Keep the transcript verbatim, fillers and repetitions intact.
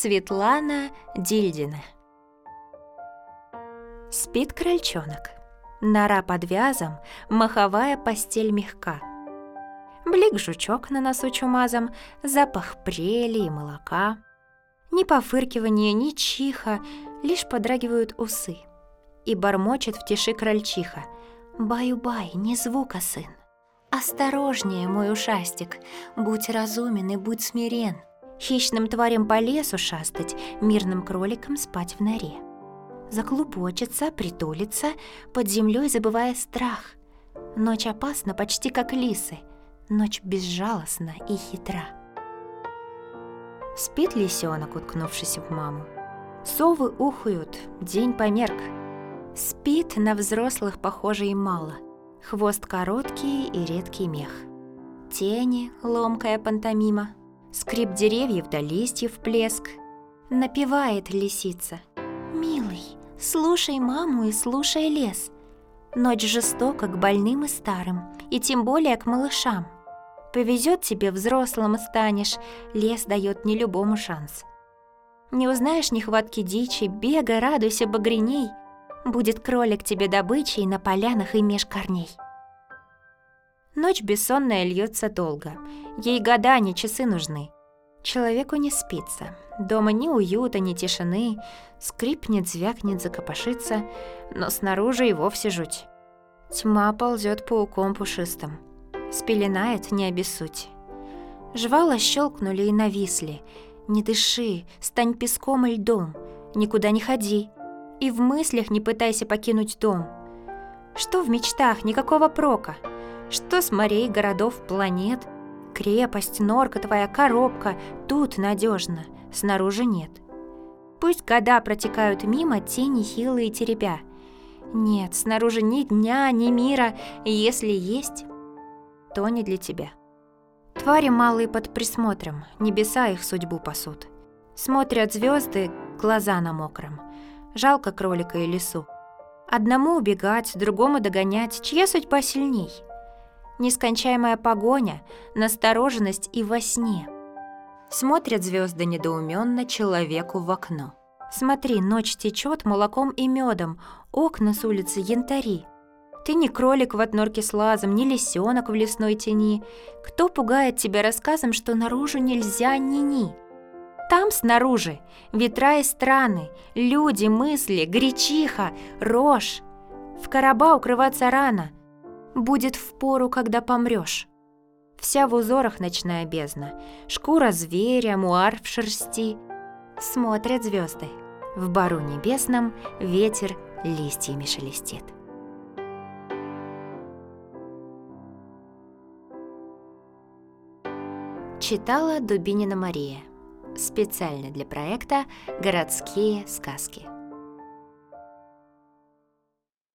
Светлана Дильдина. Спит крольчонок. Нора под вязом, маховая постель мягка. Блик жучок на носу чумазом, запах прели и молока. Ни пофыркивания, ни чиха, лишь подрагивают усы. И бормочет в тиши крольчиха: «Баю-бай, не звука, сын. Осторожнее, мой ушастик, будь разумен и будь смирен. Хищным тварям по лесу шастать, мирным кроликам спать в норе. Заклубочится, притулится, под землей забывая страх. Ночь опасна почти как лисы, ночь безжалостна и хитра». Спит лисенок, уткнувшись в маму. Совы ухают, день померк. Спит на взрослых похожий мало. Хвост короткий и редкий мех. Тени, ломкая пантомима. Скрип деревьев да листьев плеск. Напевает лисица: «Милый, слушай маму и слушай лес. Ночь жестока к больным и старым, и тем более к малышам. Повезет тебе, взрослым станешь, лес дает не любому шанс. Не узнаешь нехватки дичи, бегай, радуйся багреней. Будет кролик тебе добычей на полянах и меж корней». Ночь бессонная льется долго, ей года, не часы нужны. Человеку не спится, дома ни уюта, ни тишины. Скрипнет, звякнет, закопошится, но снаружи и вовсе жуть. Тьма ползет пауком пушистым, спеленает, не обессудь. Жвала щелкнули и нависли. Не дыши, стань песком и льдом, никуда не ходи. И в мыслях не пытайся покинуть дом. Что в мечтах, никакого прока. Что с морей, городов, планет? Крепость, норка твоя, коробка, тут надежно, снаружи нет. Пусть года протекают мимо, тени хилые теребя. Нет, снаружи ни дня, ни мира, и если есть, то не для тебя. Твари малые под присмотром, небеса их судьбу пасут. Смотрят звезды, глаза на мокром. Жалко кролика и лису. Одному убегать, другому догонять, чья судьба сильней? Нескончаемая погоня, настороженность и во сне. Смотрят звезды недоуменно человеку в окно. Смотри, ночь течет молоком и медом, окна с улицы янтари. Ты не кролик в отнорке с лазом, не лисенок в лесной тени. Кто пугает тебя рассказом, что наружу нельзя ни-ни? Там снаружи ветра и страны, люди, мысли, гречиха, рожь. В короба укрываться рано, будет впору, когда помрешь. Вся в узорах ночная бездна, шкура зверя, муар в шерсти. Смотрят звезды, в бару небесном ветер листьями шелестит. Читала Дубинина Мария. Специально для проекта «Городские сказки».